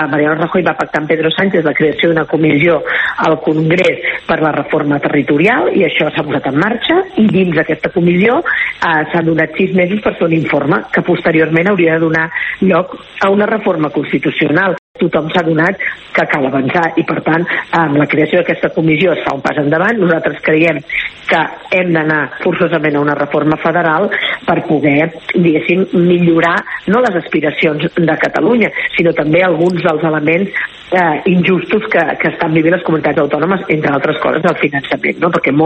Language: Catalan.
Mariano Rajoy va pactar amb Pedro Sánchez la creació d'una comissió al Congrés per la reforma territorial, i això s'ha posat en marxa, i dins d'aquesta comissió s'han donat 6 mesos per fer un informe que posteriorment hauria de donar lloc a una reforma constitucional. Tothom s'ha adonat que cal avançar, i per tant amb la creació d'aquesta comissió es fa un pas endavant. Nosaltres creiem que hem d'anar forçosament a una reforma federal per poder, diguéssim, millorar no les aspiracions de Catalunya, sinó també alguns dels elements injustos que estan vivint les comunitats autònomes, entre altres coses el finançament, no? Perquè